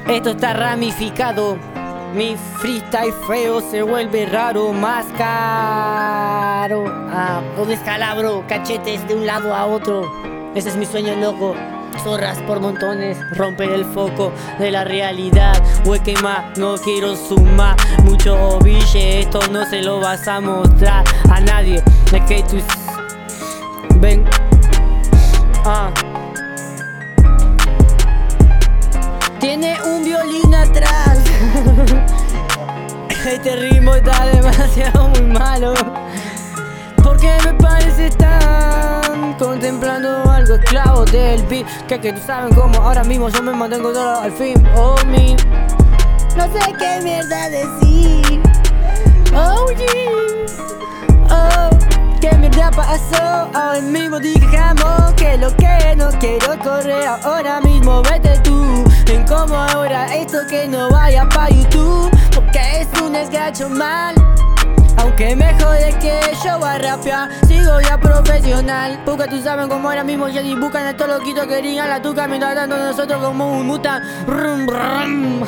Esto está ramificado. Mi freestyle feo se vuelve raro, más caro. Un descalabro, cachetes de un lado a otro. Ese es mi sueño loco. Zorras por montones, romper el foco de la realidad. Huequema, no quiero sumar mucho bille, esto no se lo vas a mostrar a nadie. Es que tú ven. Tiene un violín atrás. Este ritmo está demasiado muy malo. Porque me parece tan contemplando algo esclavo del beat. Que tú saben cómo ahora mismo yo me mantengo solo al fin. Oh, no sé qué mierda decir. Oh, yeah. Oh, qué mierda pasó. Ahora mismo digamos que lo que no quiero correr. Ahora mismo vete tú. En cómo ahora esto que no vaya pa' YouTube. Porque es un esgacho mal. Aunque me jode que yo voy a rapear, sigo ya profesional. Porque tú saben cómo ahora mismo Jenny buscan a estos loquitos que digan la tuca mientras tanto nosotros como un muta. Rum, rum.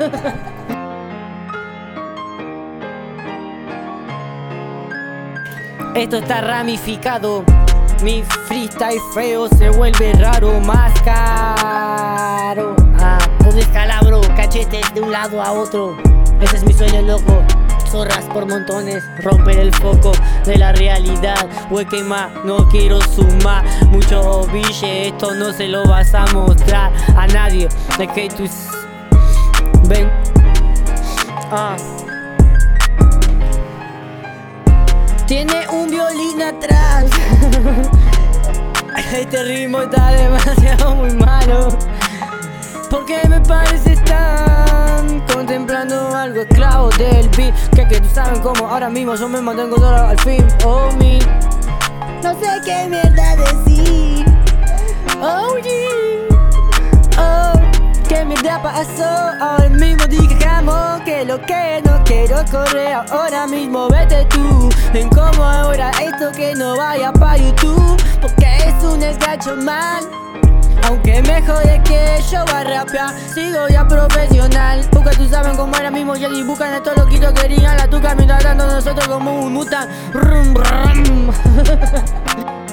Esto está ramificado. Mi freestyle feo se vuelve raro, más caro. Un descalabro, cachetes de un lado a otro. Ese es mi sueño loco. Zorras por montones, romper el foco de la realidad. Huequema, no quiero sumar mucho bille, esto no se lo vas a mostrar a nadie. Es que tú ven. Tiene un violín atrás. Este ritmo está demasiado muy malo. Porque me parece tan contemplando algo esclavo del beat. Que tú saben cómo ahora mismo yo me mantengo solo al fin. Oh, no sé qué mierda decir. Oh, yeah. Oh, qué mierda pasó. Ahora mismo digamos que lo que no quiero correr. Ahora mismo vete tú. En cómo ahora esto que no vaya pa' YouTube. Porque es un esgacho mal. Aunque me jode que yo voy a rapear, sigo ya profesional. Porque tú saben cómo ahora mismo Jenny buscan a estos loquitos que digan la tuca mientras tanto nosotros como un muta. Rum, rum.